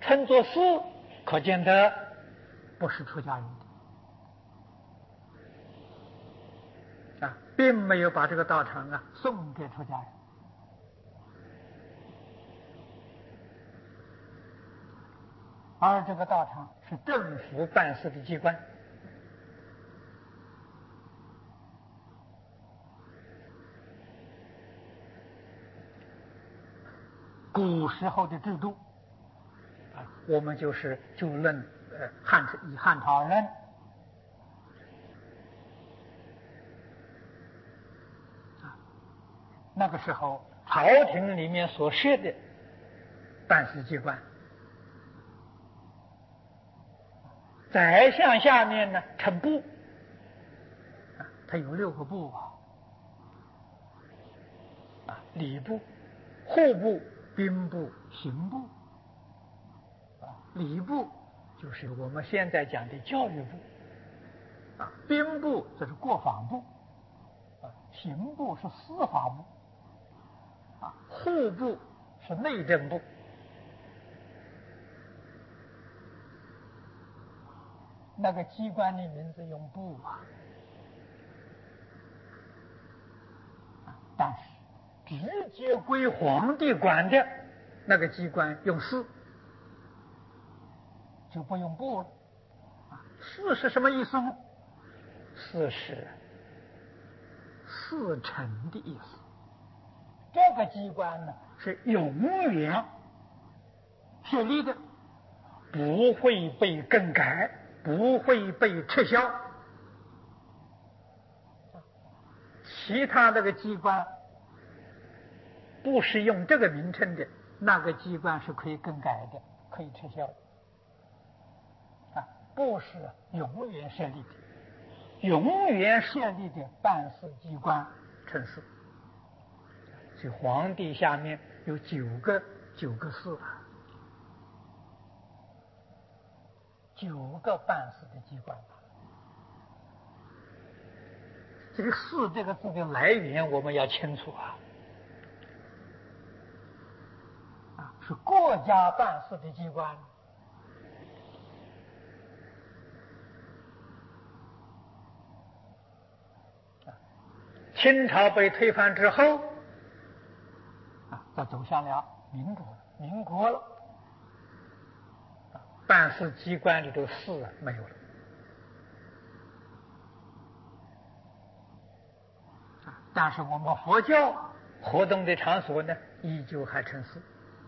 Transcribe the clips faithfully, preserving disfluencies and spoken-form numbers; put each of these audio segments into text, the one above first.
称作寺，可见得不是出家人的啊，并没有把这个道场啊送给出家人。而这个道场是政府办事的机关，古时候的制度啊，我们就是就论呃汉以汉朝人啊，那个时候朝廷里面所设的办事机关。宰相下面呢称部，啊，它有六个部啊，啊，礼部、户部、兵部、刑部，啊，礼部就是我们现在讲的教育部，啊，兵部这是国防部，啊，刑部是司法部，啊，户部是内政部。那个机关的名字用部啊，但是直接归皇帝管的那个机关用司，就不用部了。司是什么意思呢？司是四臣的意思。这个机关呢是永远设立的，不会被更改，不会被撤销。其他那个机关不是用这个名称的，那个机关是可以更改的，可以撤销的。啊，不是永远设立的，永远设立的办事机关称司。所以皇帝下面有九个九个司啊，九个办事的机关。这个“司”这个字的来源我们要清楚啊，啊，是国家办事的机关。清朝被推翻之后，啊，再走向了民国，民国了，啊，办事机关里头“司”没有了。但是我们佛教活动的场所呢，依旧还称司。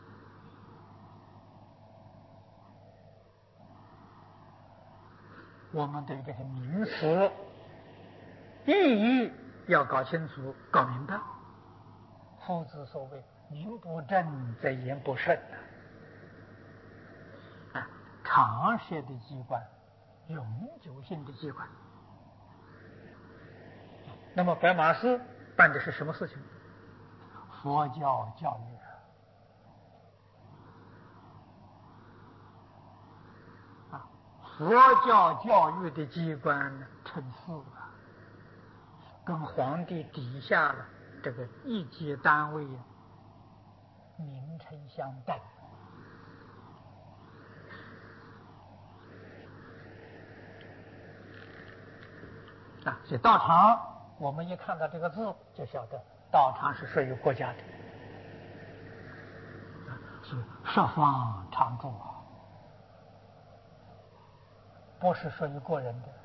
我们对这些名词意义要搞清楚、搞明白。夫子所谓“名不正则言不顺”啊，常设的机关，永久性的机关。那么白马寺办的是什么事情？佛教教育啊，佛教教育的机关呢，称司啊，跟皇帝底下了这个一级单位啊，名称相等。啊，所以道场，我们一看到这个字就晓得道场是属于国家的，是十方常住啊，不是属于个人的。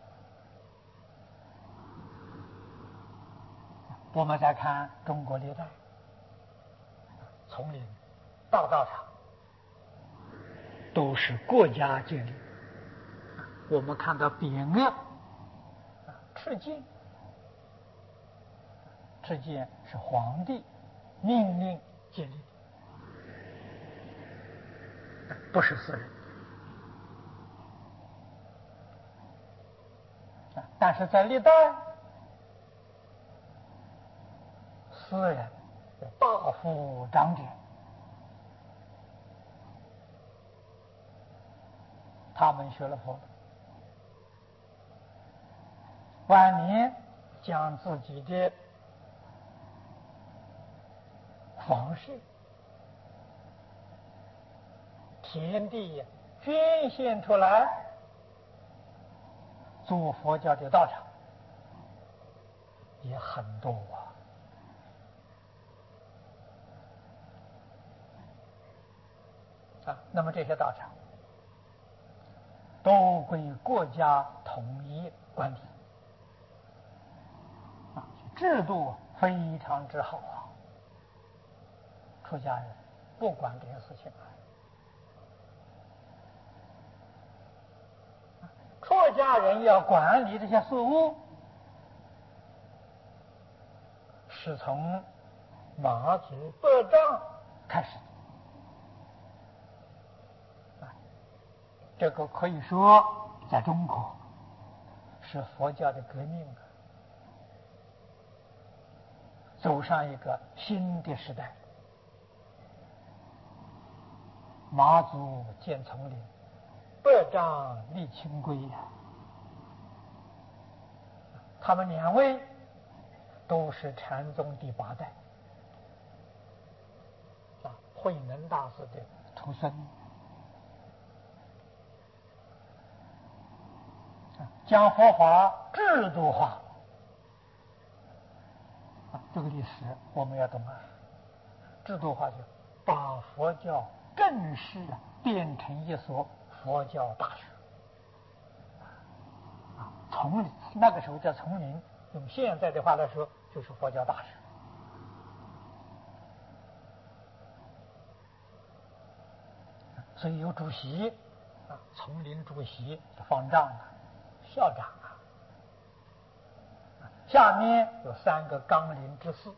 我们再看中国历代，从林到道场都是国家建立。我们看到匾额，敕建，敕建是皇帝命令建立的，不是私人。但是在历代，私人大幅张典，他们学了佛的，晚年将自己的房事田地捐献出来做佛教的道场也很多啊。啊，那么这些道场都归国家统一管理啊，制度非常之好啊。出家人不管这些事情啊，出家人要管理这些事务，是从马祖百丈开始的啊。这个可以说在中国是佛教的革命啊，走上一个新的时代。马祖建丛林，百丈立清规呀，他们两位都是禅宗第八代啊，慧能大师的徒孙啊，将佛法制度化啊，这个历史我们要懂啊。制度化就把佛教正式变成一所佛教大学啊，丛林那个时候叫丛林，用现在的话来说就是佛教大学。所以有主席啊，丛林主席方丈啊，校长啊，下面有三个纲领之士，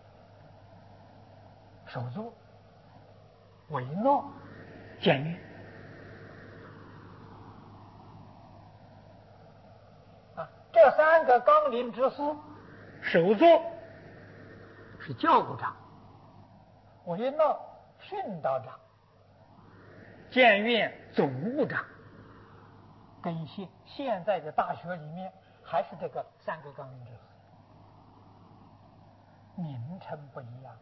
首座、维诺、监狱啊，这三个纲领之士，首座是教务长，维诺训导长，监院总务长，跟现现在的大学里面还是这个三个纲领之士，名称不一样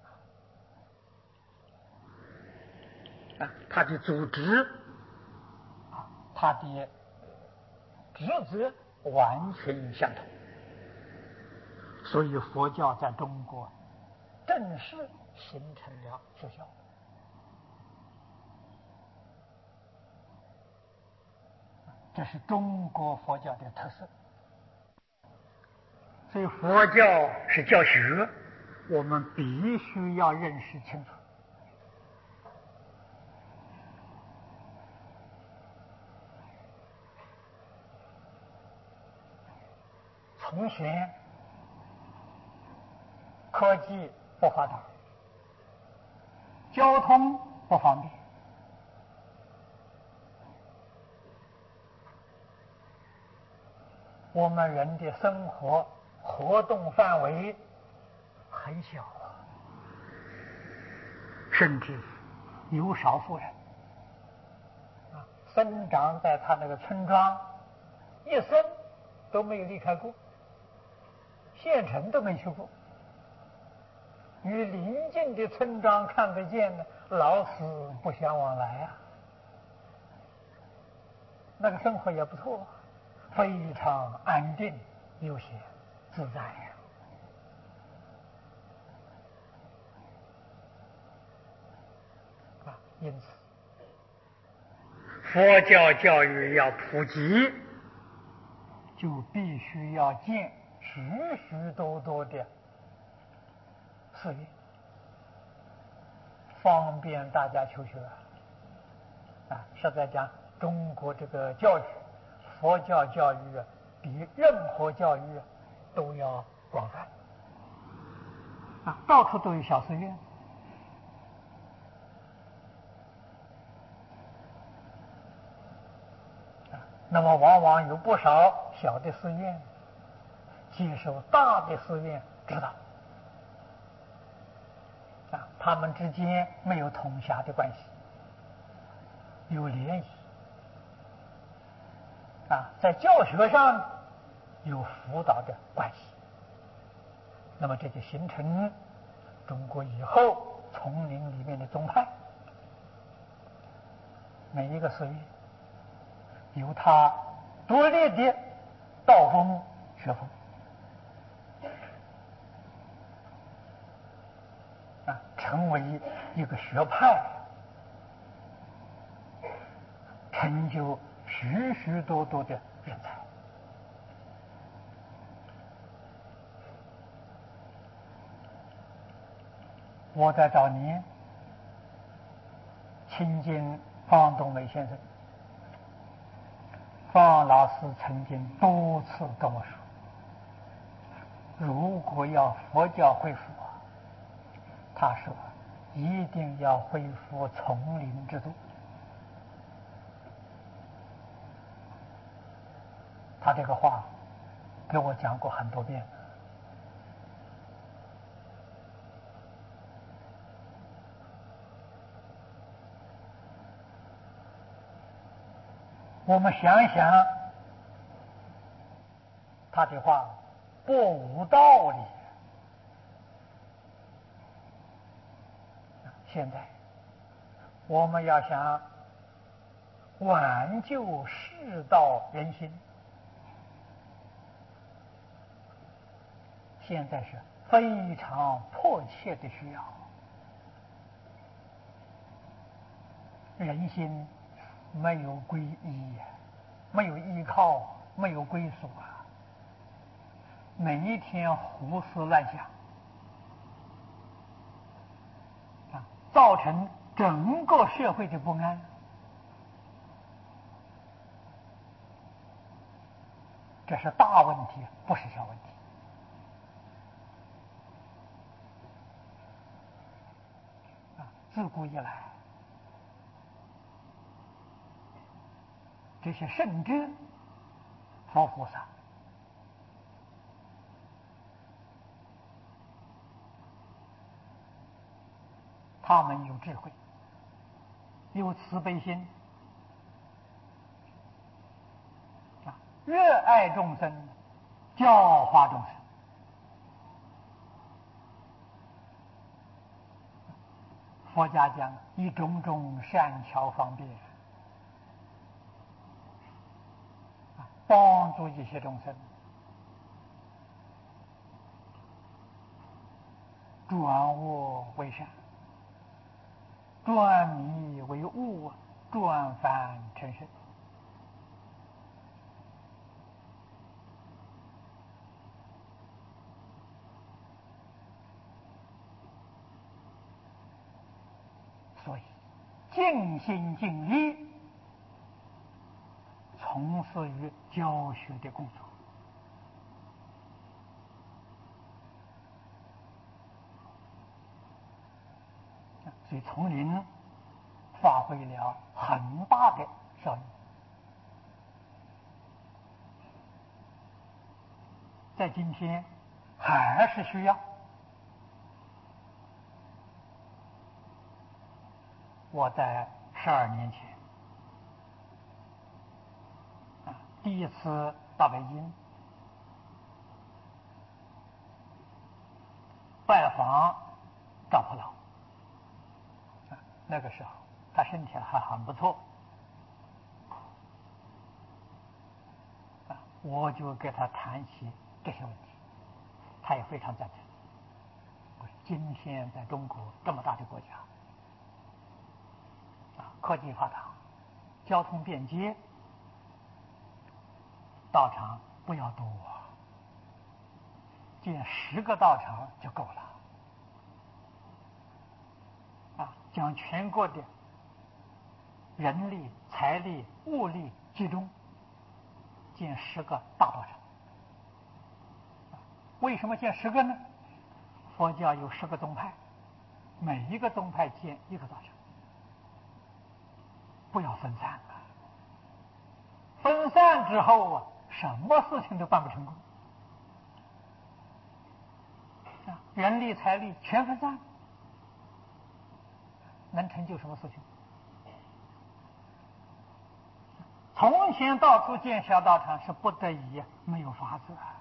啊，啊，他的组织啊，他的职责完全相同，所以佛教在中国正式形成了学校。这是中国佛教的特色。所以佛教是教学，我们必须要认识清楚。从前科技不发达，交通不方便，我们人的生活活动范围很小啊，甚至有少数人啊，生长在他那个村庄，一生都没有离开过，县城都没去过，与邻近的村庄看得见的，老死不相往来啊。那个生活也不错，非常安定悠闲自在呀。啊，因此佛教教育要普及，就必须要建许许多多的寺院，方便大家求学啊。实在讲，中国这个教育，佛教教育比任何教育都要广泛啊，到处都有小寺院啊。那么往往有不少小的寺院接受大的寺院指导啊，他们之间没有统辖的关系，有联谊啊，在教学上有辅导的关系，那么这就形成中国以后丛林里面的宗派每一个岁月有他独立的道风学风啊，成为一个学派，成就许许多多的人才。我在早年亲近方东梅先生，方老师曾经多次跟我说，如果要佛教恢复，他说一定要恢复丛林制度。他这个话给我讲过很多遍。我们想一想，他的话不无道理。现在我们要想挽救世道人心，现在是非常迫切的需要。人心没有皈依，没有依靠，没有归属啊，每一天胡思乱想啊，造成整个社会的不安。这是大问题，不是小问题啊！自古以来，这些圣知、佛菩萨，他们有智慧，有慈悲心啊，热爱众生，教化众生。佛家讲以种种善巧方便啊，帮助一些众生转恶为善，转迷为悟，转凡成圣。所以尽心尽力从事于教学的工作。所以丛林发挥了很大的效应。在今天还是需要。我在十二年前啊，第一次到北京拜访赵普老啊，那个时候他身体还很不错啊，我就跟他谈起这些问题，他也非常赞成。今天在中国这么大的国家啊，科技发达，交通便捷，道场不要多，建十个道场就够了啊！将全国的人力、财力、物力集中，建十个大道场。为什么建十个呢？佛教有十个宗派，每一个宗派建一个道场，不要分散了。分散之后啊，什么事情都办不成功啊！人力财力全分散，能成就什么事情？从前到处建小道场是不得已，没有法子啊。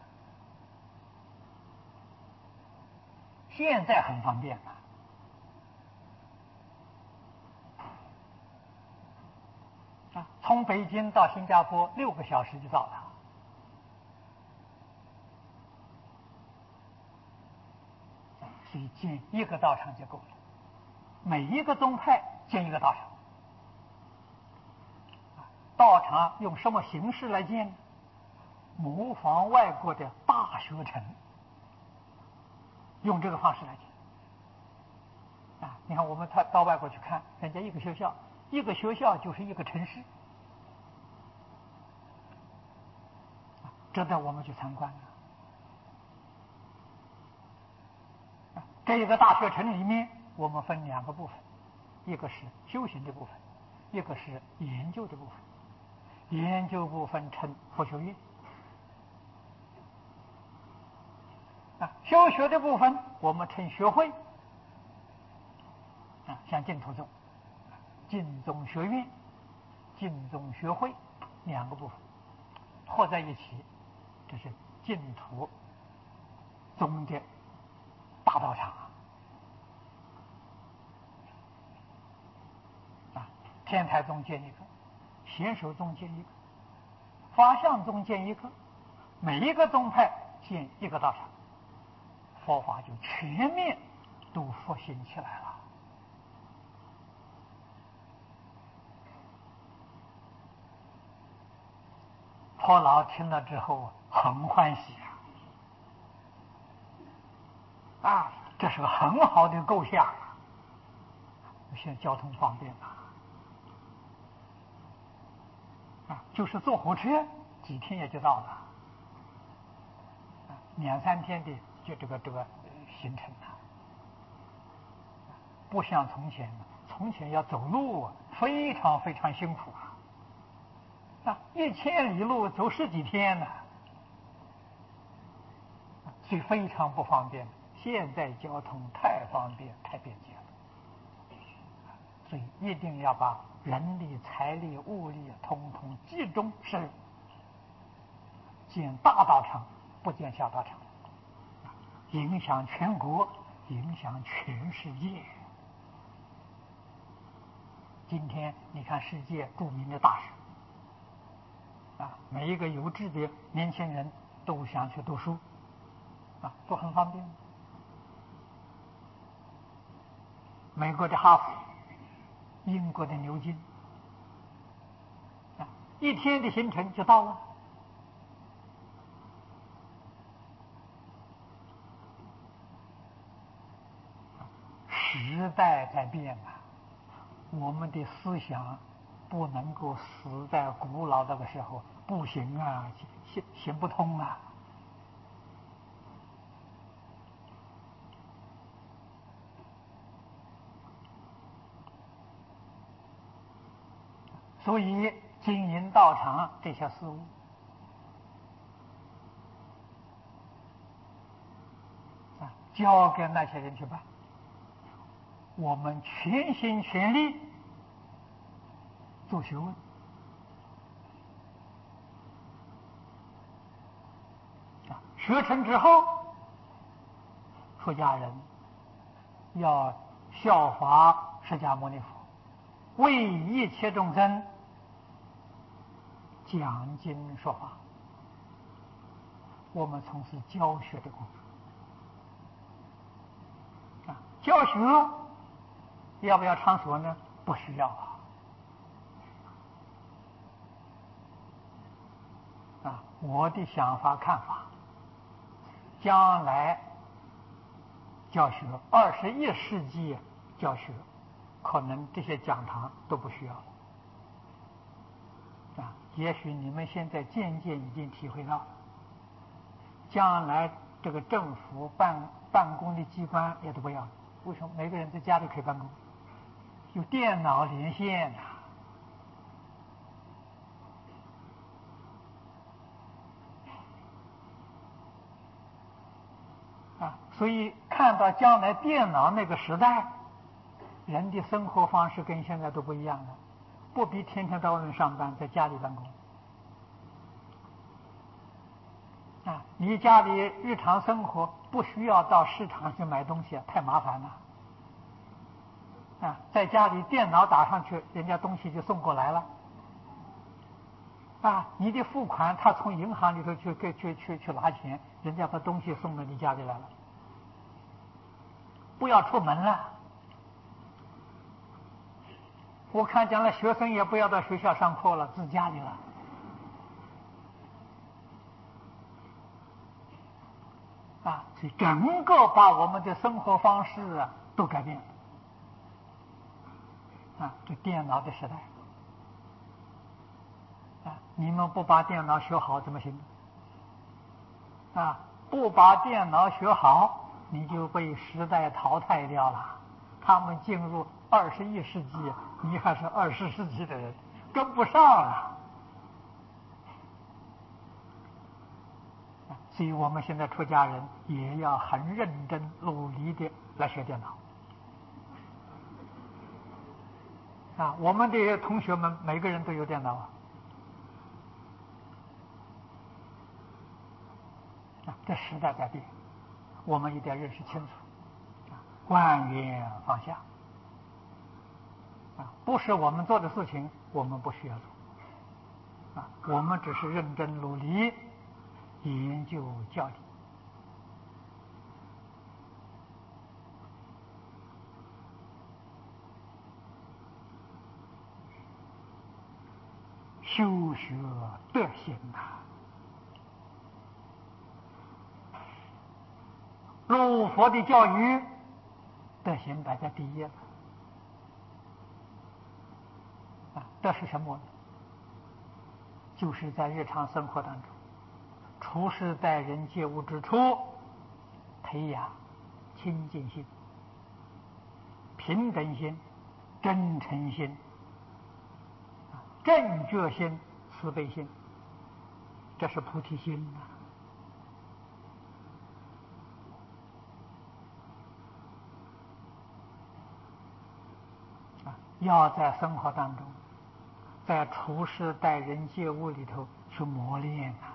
现在很方便了啊，从北京到新加坡六个小时就到了。所以建一个道场就够了，每一个宗派建一个道场。道场用什么形式来建呢？模仿外国的大学城，用这个方式来建。啊，你看我们他到外国去看，人家一个学校，一个学校就是一个城市，值得我们去参观啊。这一个大学城里面，我们分两个部分，一个是修行的部分，一个是研究的部分。研究部分称佛学院，啊，修学的部分我们称学会，啊，像净土宗、净宗学院、净宗学会两个部分合在一起，这是净土宗的大道场啊。天台宗建一个，显首宗建一个，法相宗建一个，每一个宗派建一个道场，佛法就全面都复兴起来了。婆老听了之后很欢喜啊！啊，这是个很好的构想啊！现在交通方便了。啊，就是坐火车几天也就到了，啊，两三天的就这个这个行程了，不像从前，从前要走路非常非常辛苦啊，啊，一千里路走十几天呢，所以非常不方便。现在交通太方便太便捷了，所以一定要把人力、财力、物力统统集中使用，建大道场，不建小道场，影响全国，影响全世界。今天你看世界著名的大学，啊，每一个有志的年轻人都想去读书，啊，都很方便。美国的哈佛，英国的牛津，啊，一天的行程就到了。时代在变啊，我们的思想不能够死在古老那个时候，不行啊，行行不通啊。所以经营道场这些事物，啊，交给那些人去办，我们全心全力做学问。啊，学成之后，出家人要效法释迦牟尼佛，为一切众生讲经说法。我们从事教学的工作，啊，教学要不要场所呢？不需要啊。啊，我的想法看法，将来教学，二十一世纪教学，可能这些讲堂都不需要了。啊，也许你们现在渐渐已经体会到，将来这个政府办办公的机关也都不要了。为什么？每个人在家里可以办公，有电脑连线啊。啊，所以看到将来电脑那个时代，人的生活方式跟现在都不一样了，不必天天到外面上班，在家里办公。啊，你家里日常生活不需要到市场去买东西，太麻烦了。啊，在家里电脑打上去，人家东西就送过来了。 啊，你的付款，他从银行里头去去去去去拿钱，人家把东西送到你家里来了，不要出门了。我看将来学生也不要到学校上课了，自家里了。啊，所以整个把我们的生活方式啊都改变了。啊，这电脑的时代。啊，你们不把电脑学好怎么行？啊，不把电脑学好，你就被时代淘汰掉了。他们进入二十一世纪，你还是二十世纪的人，跟不上了。所以我们现在出家人也要很认真努力的来学电脑。啊，我们的同学们每个人都有电脑啊。啊，这时代改变，我们一定要认识清楚。啊，观缘放下。啊，不是我们做的事情，我们不需要做。啊，我们只是认真努力研究教理。修学德行啊，入佛的教育，德行摆在第一了。啊，这是什么呢？就是在日常生活当中，处事待人接物之处，培养清净心、平等心、真诚心、正觉心、慈悲心，这是菩提心呐。啊，要在生活当中，在处事待人接物里头去磨练啊。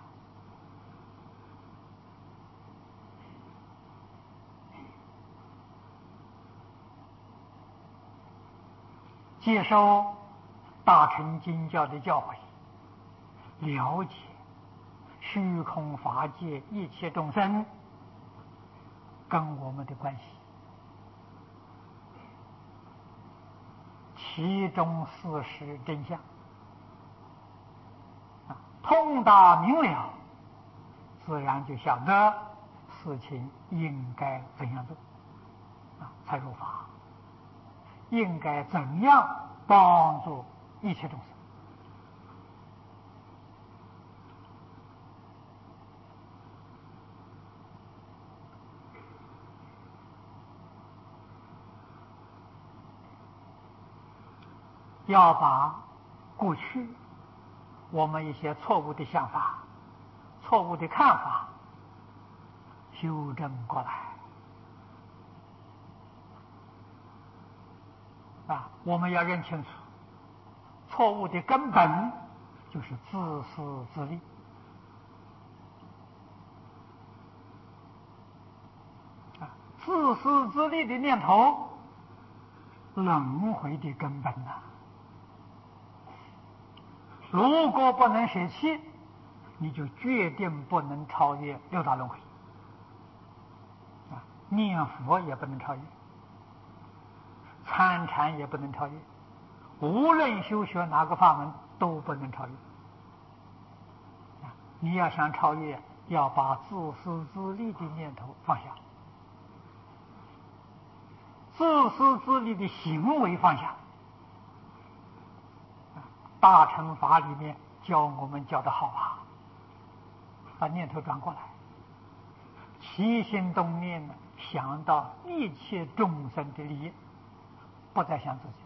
接受大乘经教的教诲，了解虚空法界一切众生跟我们的关系，其中事实真相，啊，通达明了，自然就晓得事情应该怎样做，啊，才入法。应该怎样帮助一切众生？要把过去我们一些错误的想法、错误的看法修正过来。啊，我们要认清楚，错误的根本就是自私自利。啊，自私自利的念头，轮回的根本呐、啊。如果不能舍弃，你就决定不能超越六道轮回。啊，念佛也不能超越，参禅也不能超越，无论修学哪个法门都不能超越。啊，你要想超越，要把自私自利的念头放下，自私自利的行为放下。大乘法里面教我们教的好啊，把念头转过来，起心动念想到一切众生的利益，不再想自己。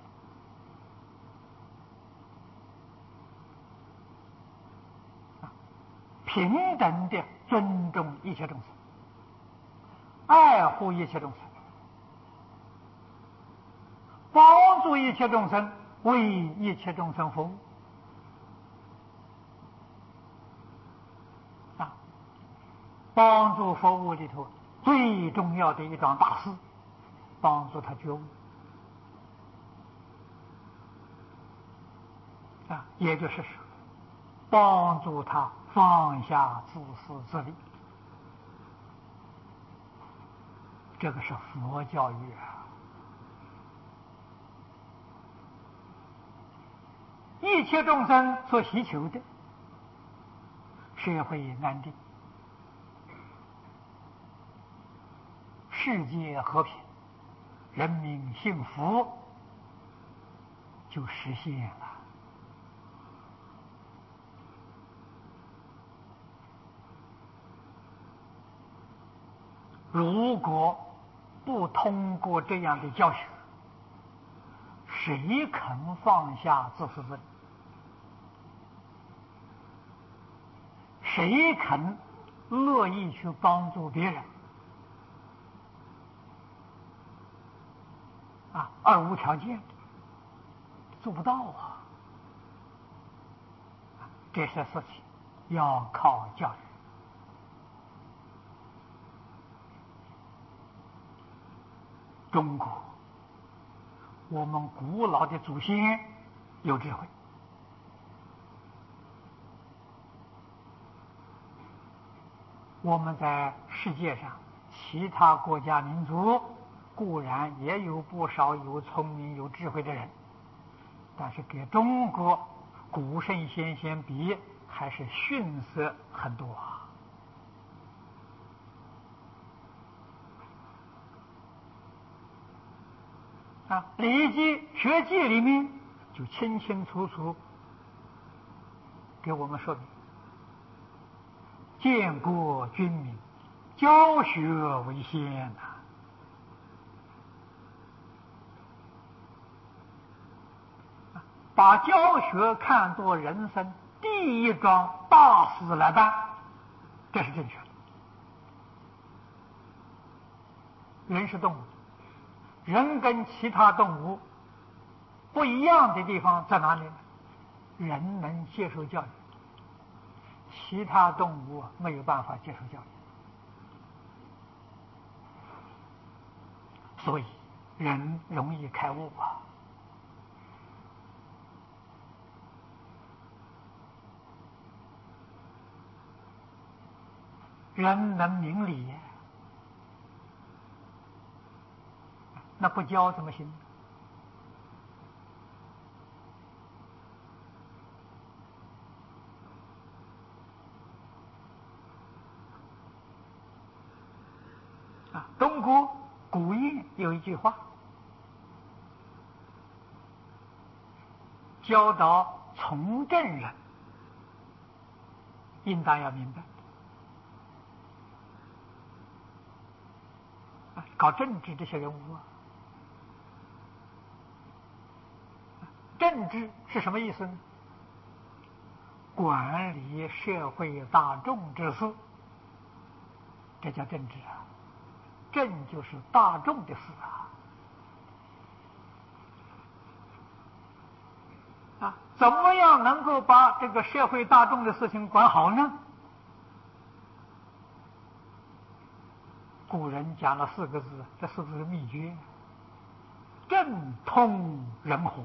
平等的尊重一切众生，爱护一切众生，帮助一切众生，为一切众生服务。啊，帮助服务里头最重要的一桩大事，帮助他觉悟。啊，也就是说， 帮助他放下自私自利。这个是佛教育啊！一切众生所希求的社会安定、世界和平、人民幸福，就实现了。如果不通过这样的教学，谁肯放下自私自利？谁肯乐意去帮助别人？啊，二无条件的做不到啊！这些事情要靠教育。中国，我们古老的祖先有智慧，我们在世界上其他国家民族固然也有不少有聪明有智慧的人，但是跟中国古圣先贤比，还是逊色很多啊！啊，《礼记》《学记》里面就清清楚楚给我们说明：建国军民，教学为先呐、啊！把教学看作人生第一桩大事来办，这是正确的。人是动物，人跟其他动物不一样的地方在哪里呢？人能接受教育，其他动物没有办法接受教育，所以人容易开悟啊。人能明理，那不教怎么行？啊，中国古谚有一句话：教导从政人应当要明白，啊，搞政治这些人物啊，政治是什么意思呢？管理社会大众之事，这叫政治啊。政就是大众的事啊！啊，怎么样能够把这个社会大众的事情管好呢？古人讲了四个字，这四个字是秘诀：政通人和。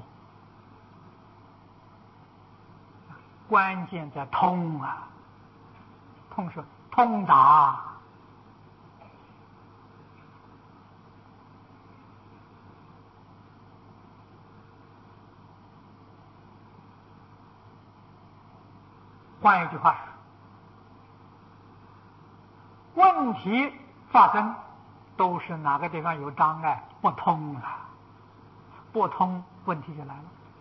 关键在通啊！通是通达。换一句话说，问题发生都是哪个地方有障碍，不通啊，不通问题就来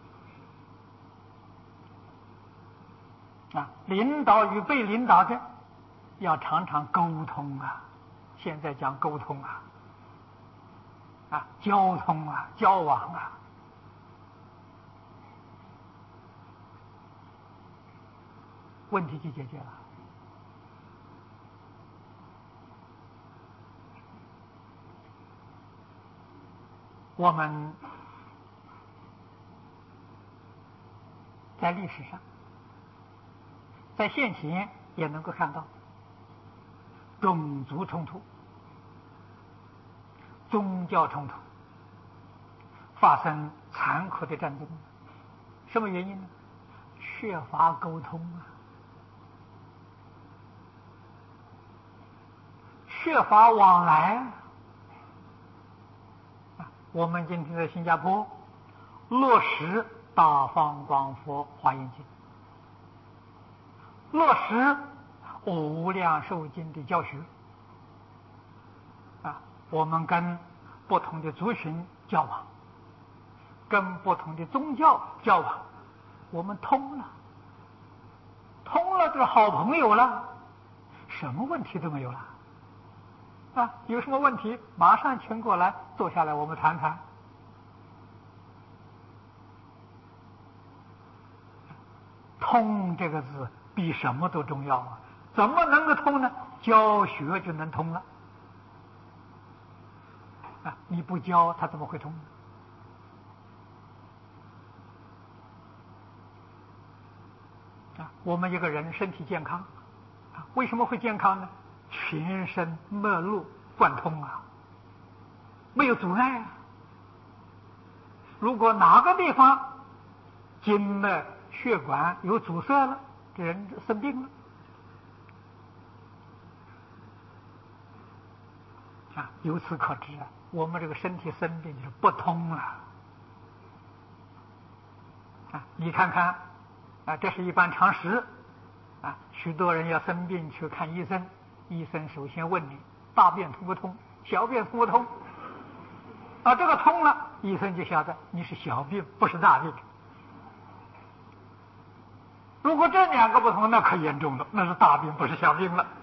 了。啊，领导与被领导的要常常沟通啊，现在讲沟通啊，啊，交通啊，交往啊，问题就解决了。我们在历史上，在现前也能够看到种族冲突、宗教冲突，发生残酷的战争。什么原因呢？缺乏沟通啊！ 缺乏往来。我们今天在新加坡落实《大方广佛华严经》，落实《无量寿经》的教学啊，我们跟不同的族群交往，跟不同的宗教交往，我们通了，通了就是好朋友了，什么问题都没有了。啊，有什么问题马上请过来，坐下来我们谈谈。通这个字比什么都重要啊！怎么能够通呢？教学就能通了。啊，你不教他怎么会通呢？啊，我们一个人身体健康，啊，为什么会健康呢？全身脉络贯通啊，没有阻碍啊。如果哪个地方经脉血管有阻塞了，这人生病了啊。由此可知啊，我们这个身体生病就是不通了啊。你看看啊，这是一般常识啊。许多人要生病去看医生，医生首先问你大便通不通，小便通不通啊？这个通了，医生就晓得你是小病，不是大病。如果这两个不同，那可严重了，那是大病，不是小病了。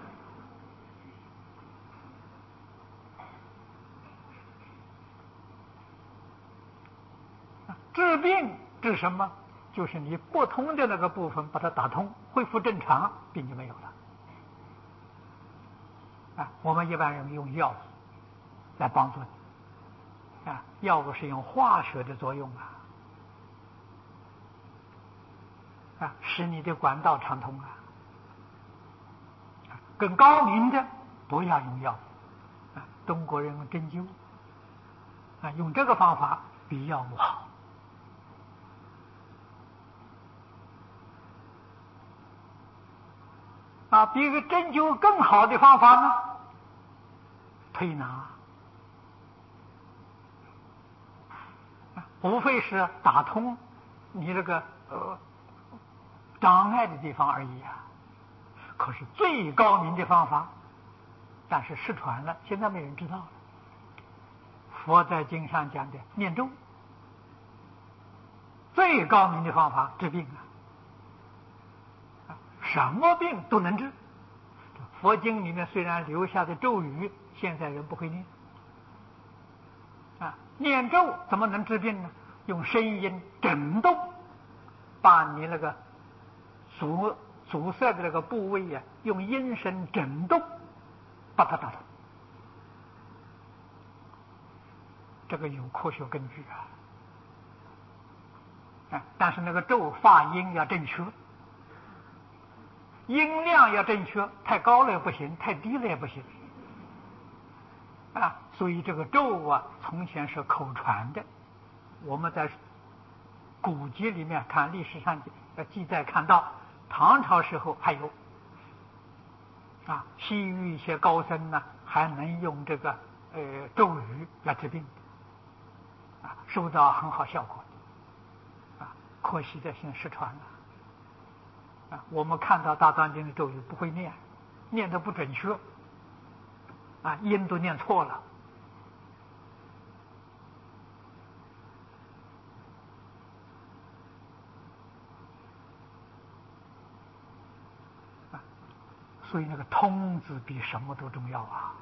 治病治什么？就是你不通的那个部分把它打通，恢复正常，病就没有了。啊，我们一般人用药物来帮助你，啊，药物是用化学的作用啊，啊，使你的管道畅通啊。更高明的不要用药物，啊，中国人用针灸，啊，用这个方法比药物好。啊，比一个针灸更好的方法呢，推拿，无非是打通你这个呃障碍的地方而已啊。可是最高明的方法，但是失传了，现在没人知道了。佛在经上讲的念咒，最高明的方法治病啊，什么病都能治。佛经里面虽然留下的咒语，现在人不会念啊。念咒怎么能治病呢？用声音震动，把你那个阻阻塞的那个部位呀、啊，用音声震动，把它打通。这个有科学根据啊。啊，但是那个咒发音要正确，音量要正确，太高了也不行，太低了也不行啊。所以这个咒啊，从前是口传的。我们在古籍里面看，历史上记载看到，唐朝时候还有啊，西域一些高僧呢，还能用这个呃咒语来治病啊，收到很好效果啊。可惜的现在失传了。啊，我们看到大藏经的咒语不会念，念得不准确，啊，音都念错了。啊，所以那个通字比什么都重要啊。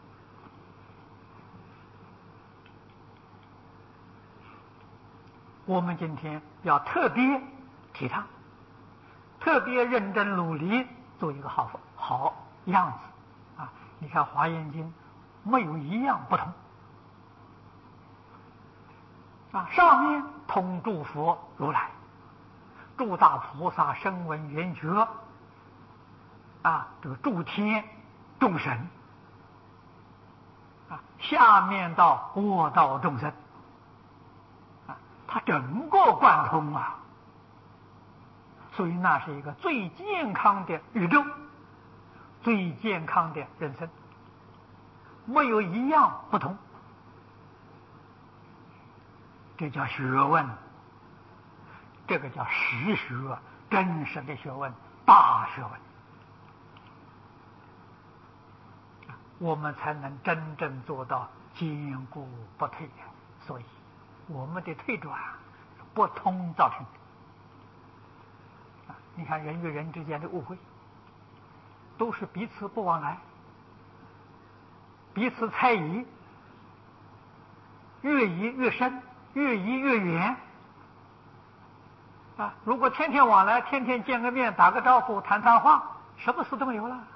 我们今天要特别提倡，特别认真努力做一个好好样子啊！你看《华严经》没有一样不通啊，上面通诸佛如来、诸大菩萨声闻缘觉啊，这个诸天众神啊，下面到恶道众生啊，它整个贯通啊。所以那是一个最健康的宇宙，最健康的人生没有一样不同。这叫学问，这个叫实学，真实的学问，大学问，我们才能真正做到坚固不退。所以我们的退转不通造成的。你看人与人之间的误会，都是彼此不往来，彼此猜疑，越疑越深，越疑越远啊！如果天天往来，天天见个面，打个招呼，谈谈话，什么事都没有了。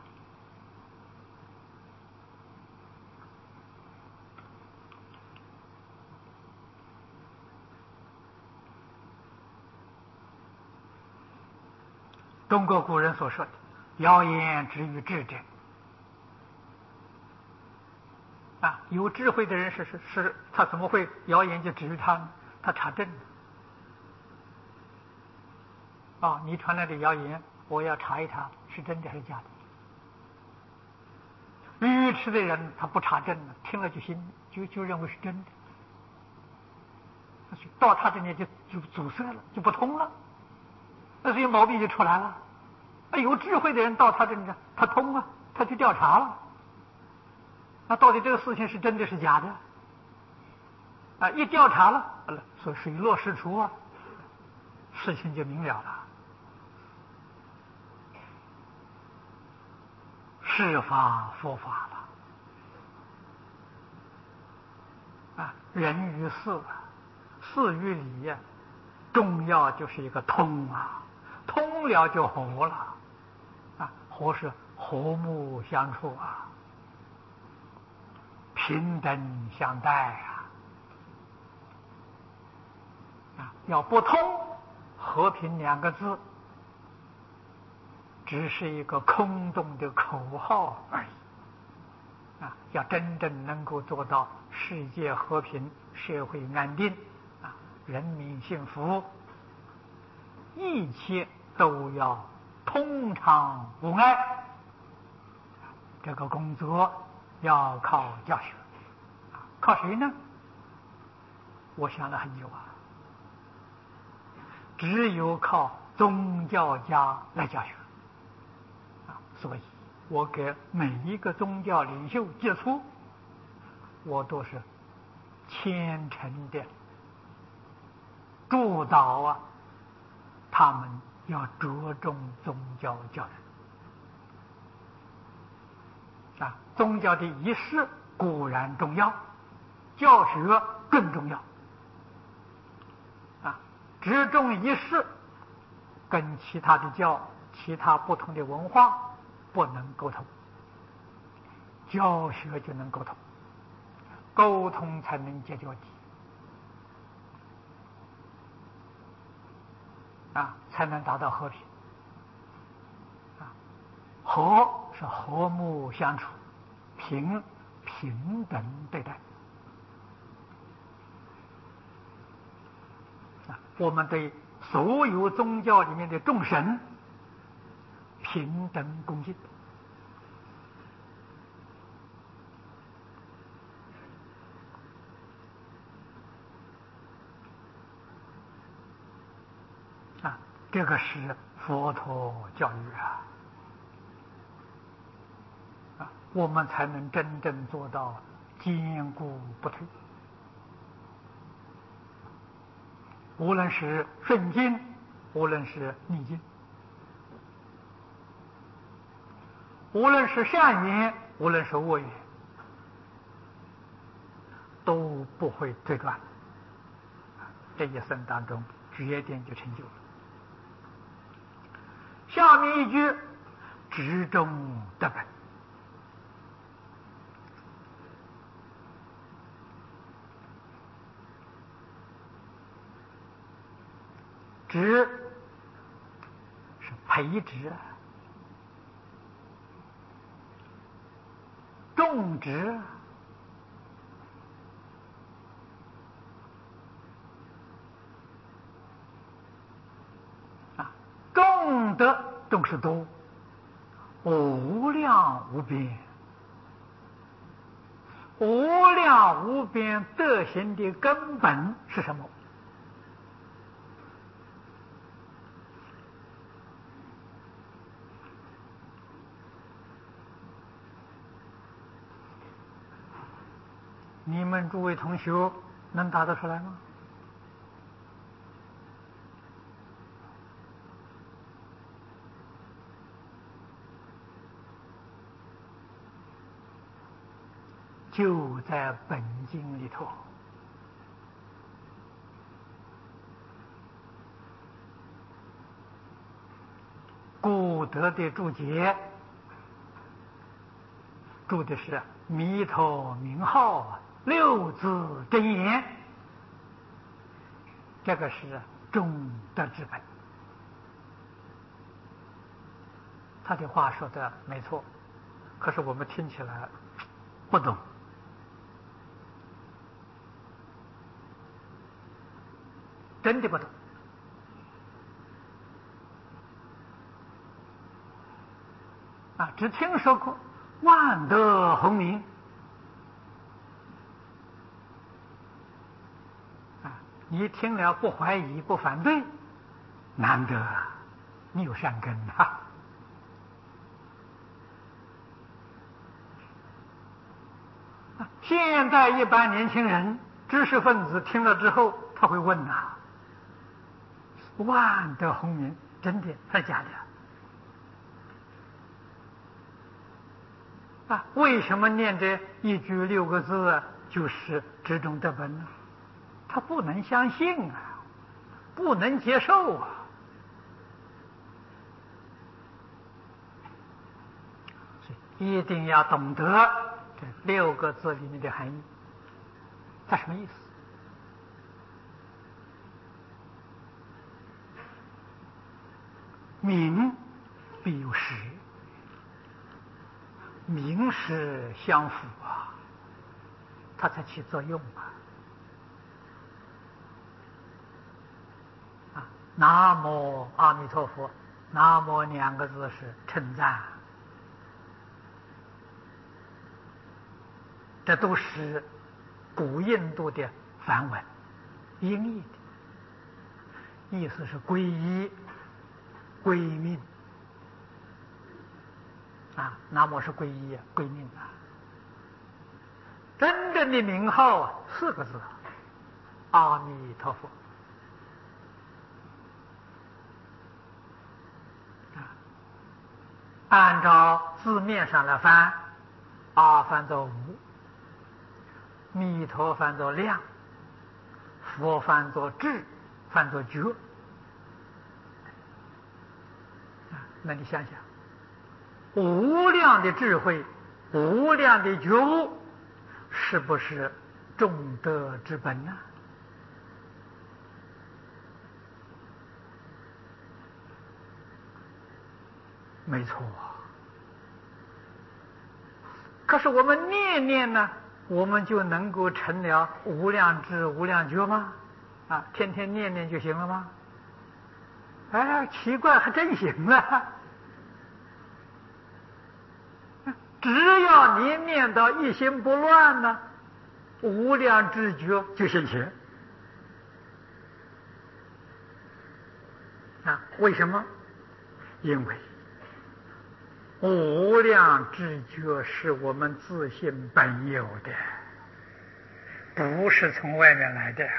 中国古人所说的谣言止于智者啊，有智慧的人是是是，他怎么会谣言就止于他呢？他查证啊，你传来的谣言，我要查一查是真的还是假的。愚痴的人他不查证了，听了就信，就就认为是真的，到他这里就就阻塞了，就不通了，那所以毛病就出来了。有智慧的人到他这里，他通啊，他去调查了，那到底这个事情是真的是假的啊？一调查了，所以水落石出啊，事情就明了了。是法佛法了啊！人与事啊，事与理呀、啊，重要就是一个通啊，通了就和了啊，和是和睦相处啊，平等相待啊啊！要不通，和平两个字只是一个空洞的口号而已啊！要真正能够做到世界和平、社会安定啊，人民幸福，一切都要通畅无碍。这个工作要靠教学，靠谁呢？我想了很久啊，只有靠宗教家来教学。所以我给每一个宗教领袖接触，我都是虔诚的主导啊，他们要着重宗教教育啊，宗教的仪式固然重要，教学更重要啊，只重仪式跟其他的教、其他不同的文化不能沟通，教学就能沟通，沟通才能解决问题啊，才能达到和平啊。和是和睦相处，平平等对待啊。我们对所有宗教里面的众神平等恭敬啊，这个是佛陀教育啊，啊，我们才能真正做到坚固不退。无论是顺境，无论是逆境，无论是善缘，无论是恶缘，都不会退转。这一生当中，决定就成就了。下面一句，执中得本。执是培植啊，种植啊，种的种是多，无量无边， 无量无边德行的根本是什么？你们诸位同学能答得出来吗？就在本经里头，古德的注解注的是弥陀名号六字真言，这个是中德之本。他的话说的没错，可是我们听起来不懂。真的不懂啊！只听说过万德洪名啊，你听了不怀疑不反对，难得你有善根啊！啊，现在一般年轻人、知识分子听了之后，他会问呐、啊。万德洪名真的还是假的啊？为什么念这一句六个字啊，就是知中得本呢？他不能相信啊，不能接受啊。所以一定要懂得这六个字里面的含义，它什么意思？名必有实，名实相符啊，它才起作用啊！啊，南无阿弥陀佛，南无两个字是称赞，这都是古印度的梵文，音译的，意思是皈依。归命啊，南无是皈依啊，归命啊。真正的名号啊，四个字，阿弥陀佛啊。按照字面上来翻，阿翻作无，弥陀翻作量，佛翻作智，翻作觉。那你想想，无量的智慧，无量的觉悟，是不是众德之本呢？没错啊。可是我们念念呢，我们就能够成了无量智、无量觉吗？啊，天天念念就行了吗？哎，奇怪，还真行了。只要你念到一心不乱呢，无量智觉就现前啊！为什么？因为无量智觉是我们自性本有的，不是从外面来的。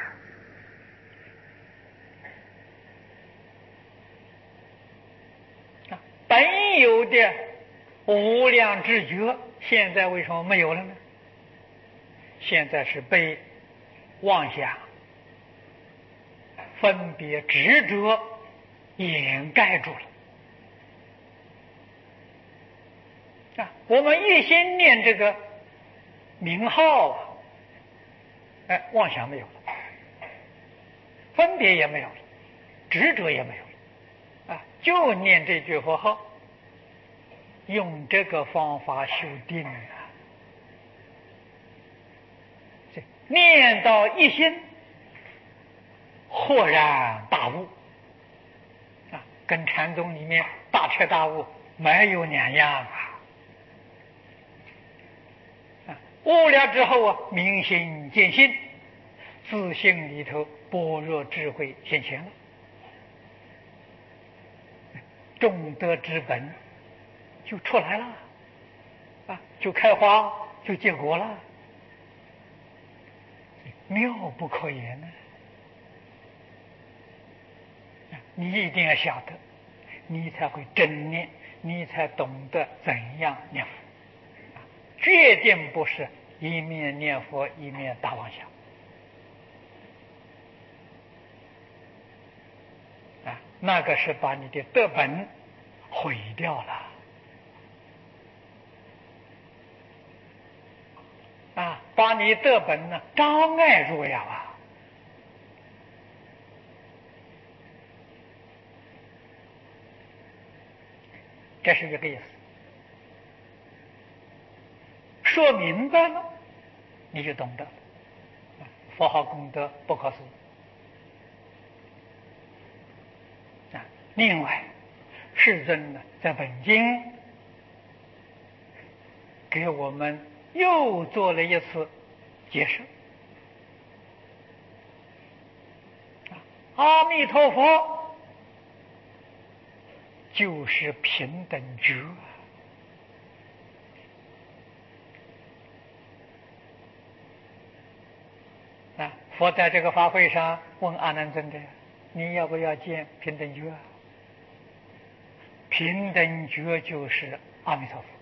本有的无量智觉，现在为什么没有了呢？现在是被妄想、分别、执着掩盖住了。啊，我们一心念这个名号，哎，妄想没有了，分别也没有了，执着也没有了，啊，就念这句佛号，用这个方法修定啊，念到一心，豁然大悟，啊，跟禅宗里面大彻大悟没有两样啊。 悟了之后啊，明心见性，自性里头般若智慧显现了，种德之本就出来了，啊，就开花，就结果了，妙不可言呢、啊！你一定要晓得，你才会真念，你才懂得怎样念佛。决定不是一面念佛一面打妄想啊，那个是把你的德本毁掉了啊，把你德本呢障碍住了啊！这是一个意思。说明白了，你就懂得佛号功德不可思议啊。另外，世尊呢在本经给我们又做了一次解释。阿弥陀佛就是平等觉。啊，佛在这个法会上问阿难尊者：“你要不要见平等觉？”平等觉就是阿弥陀佛。